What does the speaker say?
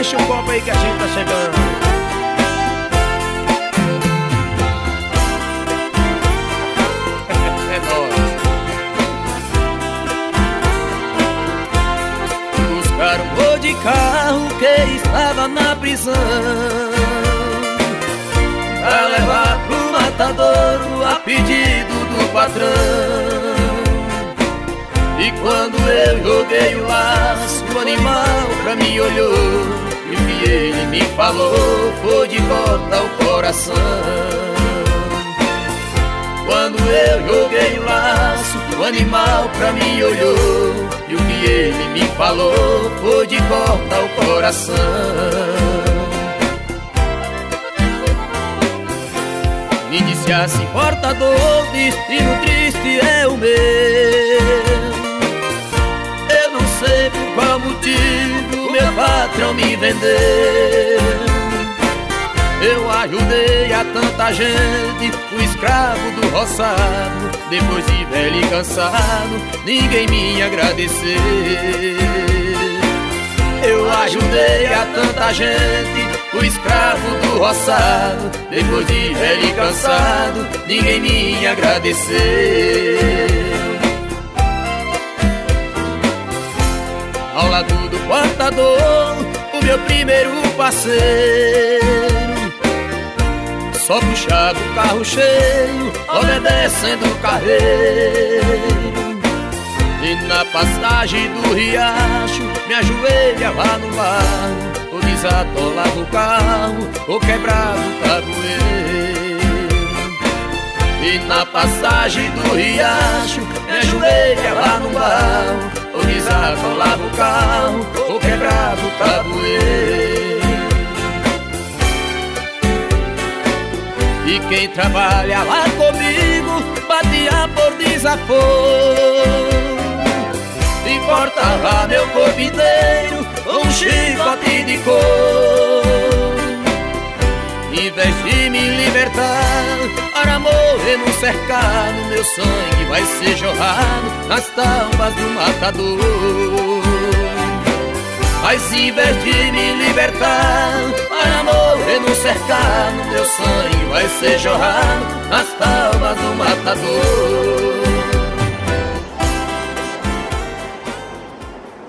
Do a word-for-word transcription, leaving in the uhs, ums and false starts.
Enche o copo aí que a gente tá chegando. É nóis. Buscaram um gol de carro que estava na prisão pra levar pro matadouro a pedido do patrão. E quando eu joguei o laço, o animal pra mim olhou, e o que ele me falou foi de cortar o coração. Quando eu joguei o laço, o animal pra mim olhou, e o que ele me falou foi de cortar o coração. Me disse assim, portador, destino triste é o meu. Eu não sei por qual motivo meu patrão me vendeu. Eu ajudei a tanta gente, fui escravo do roçado. Depois de velho e cansado, ninguém me agradeceu. Eu ajudei a tanta gente, fui escravo do roçado. Depois de velho e cansado, ninguém me agradeceu. Ao lado do portador, o meu primeiro parceiro, só puxava o carro cheio, obedecendo o carreiro. E na passagem do riacho, me ajoelhava no barro, ou desatolava o carro, ou quebrava o tabuleiro. E na passagem do riacho, me ajoelhava no barro, ou desatolava o carro, ou quebrava o tabuleiro. E quem trabalhava comigo batia por desaforo e cortava meu corpo inteiro com um chicote de couro. Em vez de me libertar para morrer no cercado, meu sangue vai ser jorrado nas tábuas do matador. Mas em vez de me libertar para morrer no cercado, meu sangue vai ser jorrado nas tábuas do matador.